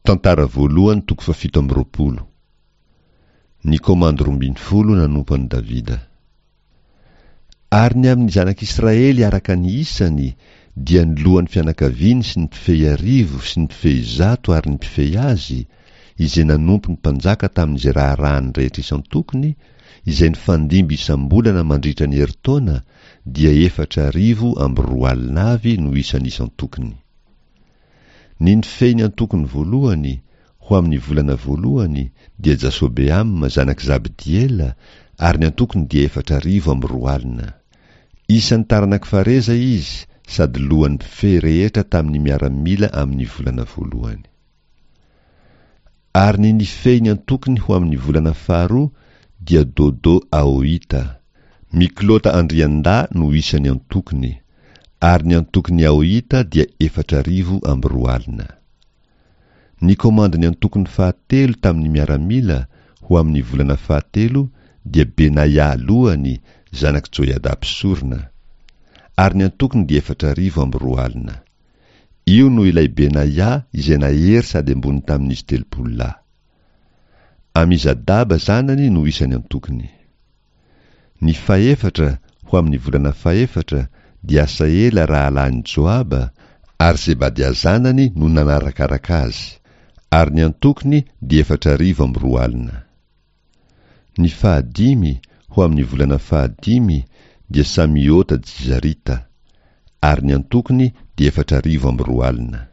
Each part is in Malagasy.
Tantara voalohany 7:20. Ny komandy 12 nanompo an'i Davida. Ary ny amin'ny zanak'Israely araka ny isany dia ny lohan'ny fianakaviany sy ny mpifehy arivo sy ny mpifehy zato ary ny mpifehy azy, izay nanompo ny mpanjaka tamin'izay raharahany rehetra isan-tokony, izay ny fandimby isam-bolana mandritra ny herintaona, dia 4,000 alina no isan'ny isan-tokony. Ny nifehy ny antokony voalohany ho amin'ny volana voalohany dia Jasobeam zanak' Zabdiela, ary ny antokony dia 4,000 alina. Isan'ny taranak' Fareza izy, sady lohan'ny mpifehy rehetra tamin'ny miaramila amin'ny volana voalohany. Ary ny nifehy ny antokony ho amin'ny volana faharoa dia Dodo Ahoita. Miklota Andrianda no isan'ny antokony, ary ny antokony Ahoita dia 4,000 alina. Ny komandiny antokony fahatelo tamin'ny miaramila ho amin'ny volana fahatelo dia Benaia lohany, zanak' Joiada mpisorona, ary ny antokony dia 4,000 alina. Io no ilay Benaia izay nahery sady ambony tamin'izy 30. Amizadaba zanany no isan'ny antokony. Ny faefatra ho amin'ny volana faefatra dia Asaela rahalany Joaba, ary Zebadia zanany no nanarakaraka azy, ary ny antokony dia 4,000 alina. Ny fahadimy ho amin'ny volana fahadimy dia Samiota Jizarita, ary ny antokony dia 4,000 alina.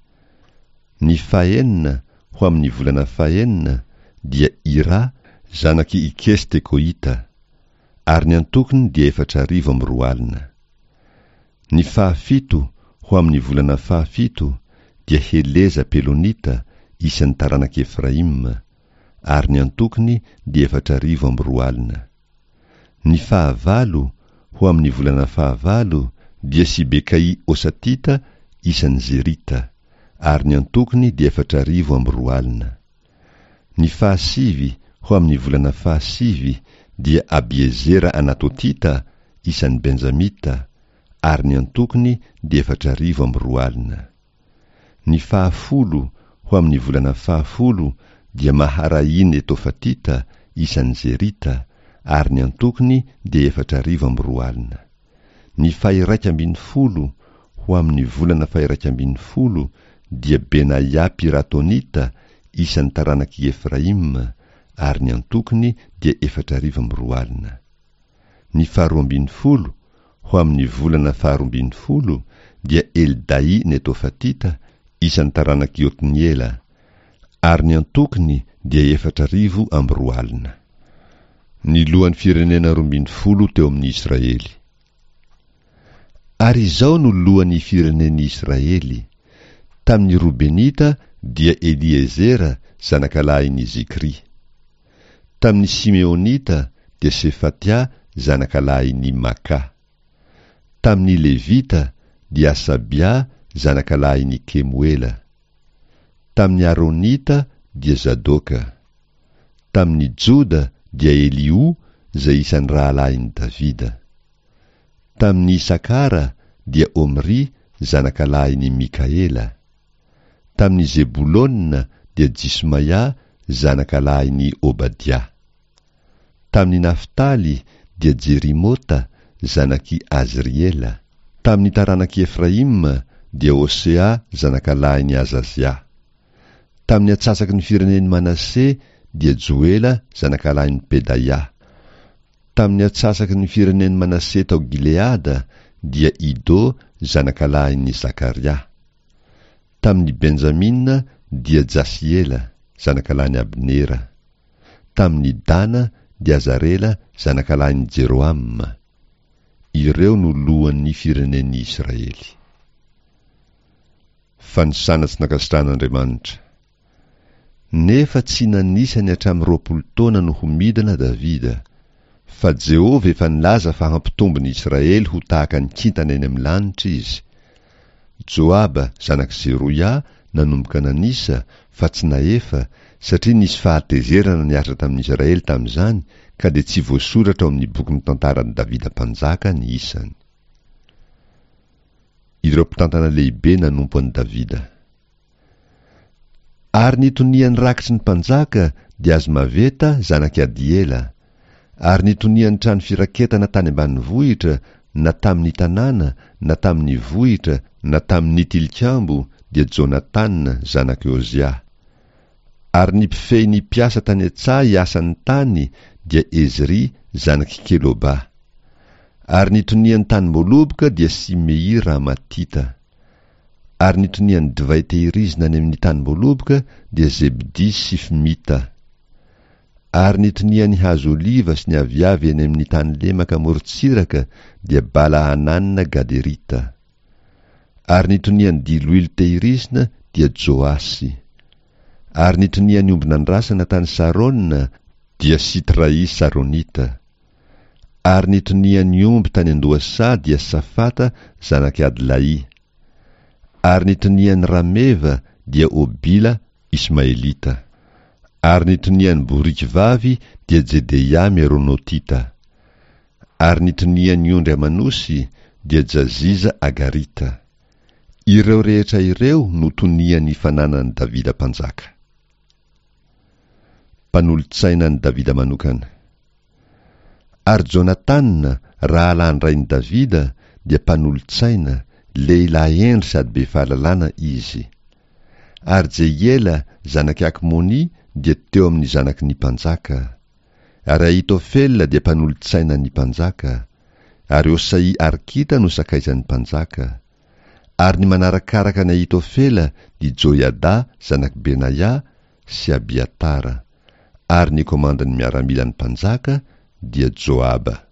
Ny fahenina ho amin'ny volana fahenina dia Ira zanaki Ikestekoita, ary ny antokony dia 4,000 alina. Ny fahafito ho amin'ny volana fahafito dia Heleza Pelonita, isan'ny taranak' Efraim, ary ny antokony dia 4,000 alina. Ny fahavalo ho amin'ny volana fahavalo dia Sibekai Osatita, isan'ny Zerita, ary ny antokony dia 4,000 alina. Ny fahasivy ho amin'ny volana fahasivy dia Abiezera Anatotita, isan'ny Benjamita, ary ny antokony dia 4,000 alina. Ny fahafolo ho amin'ny volana fahafolo dia Maharainy Etofatita, isan'ny Zerita, ary ny antokony dia 4,000 alina. Ny faha-12 ho amin'ny volana faha-12 dia Benaia Piratonita, isan'ny taranak' Efraim, ary ny antokony dia 4,000 alina. Ny faha-12 ho amin'ny volana faha-12 dia Eldai Netofatita, isan'ny taranak' Otniela, ary ny antokony dia 4,000 alina. Ny lohan'ny firenena 12 teo amin'ny Israely. Ary izao no lohan'ny firenen'i Israely. Tamin'ny Robenita dia Eliezera zanak'alahin'i Zikri. Tamin'ny Simeonita dia Sefatia zanak'alahin'i Maka. Tamin'ny Levita dia Asabia zanak'alahin'i Kemuela. Tamin'ny Aronita dia Zadoka. Tamin'ny Joda dia Eliu, zay isan'ny rahalahin'i Davida. Tamin'ny Isakara dia Omri zanak'alahin'i Mikaela. Tamin'ny Zebulona dia Jismaia zanak'alahin'i Obadia. Tamin'ny Naftaly dia Jerimota zanak'i Azriela. Tamin'ny taranak' Efraim dia Osea zanak'alahin'i Azazia. Tamin'ny atsasaky ny firenen'i Manasse dia Joela zanak'alahin'i Pedaia. Tamin'ny atsasaky ny firenen'i Manasse tao Gileada dia Ido zanak'alahin'i Zakaria. Tamin'ny Benjamina dia Jasiela zanak'alahin'i Abnera. Tamin'ny Dana dia Azarela zanak'alahin'i Jeroam. Ireo no lohan'ny firenen'i Israely. Fanisana tsy nakasitran'Andriamanitra. Nefa tsy nanisany hatramin'ny 20 taona no homidana Davida, fa Jehova efa nilaza fa hampitombony Israely ho tahaka ny kintana eny amin'ny lanitra izy. Joaba zanak' Zeroia nanomboka nanisa, fa tsy nahefa, satria nisy fahatezerana niasa tamin'Israely tamin'izany, ka dia tsy voasoratra ao amin'ny boky ny tantaran'i Davida mpanjaka ny isany. Ireo mpitantana lehibe nanompo an'i Davida. Ary nitonian'ny rakitry ny mpanjaka dia Azmaveta zanaky Adiela. Ary nitonian'ny trano firaketana tany ambanivohitra, na tamin'ny tanàna, na tamin'ny vohitra, na tamin'ny tilikambo dia Jonatana zanaky Ozia. Ary ny mpifehy ny mpiasa tany an-tsaha hiasan'ny tany dia Ezri zanaky Keloba. Ary nitonian'ny tany moloboka dia Simei Ramatita. Ary nitonian'ny divay tehirizina any amin'ny tany moloboka dia Zebdi Sifmita. Ary nitonian'ny hazo oliva sy ny aviavy eny amin'ny tany lemaka morontsiraka dia Balahananina Gaderita. Ary nitonian'ny diloilo tehirizina dia Joasy. Ary nitonian'ny ombinandrasana tany Sarona dia Sitrai Saronita. Ary nitonian'ny omby tany Andoasa dia Safata zanaky Adlai. Ary nitonian'ny rameva dia Obila Ismaelita. Ary nitonian'ny boriky vavy dia Jedeia Meronotita. Ary nitonian'ny ondry amanosy dia Jaziza Agarita. Ireo rehetra ireo no tonian'ny fananan'i Davida mpanjaka. Mpanolotsainan'i Davida manokana. Ary Jonatana rahalandran'i Davida dia mpanolotsaina, lehilahy endry sady be fahalalana izy. Ary Jehiela zanaky Akmoni dia teo amin'ny zanaky ny mpanjaka. Ary Ahitofela dia mpanolotsaina ny mpanjaka. Ary Osai Arkita no sakaizan'ny mpanjaka. Ary ny manarakaraka ny Ahitofela dia Joiada zanaky Benaya sy Abiatara. Ary ny komandan'ny miaramilan'ny mpanjaka dia Joaba.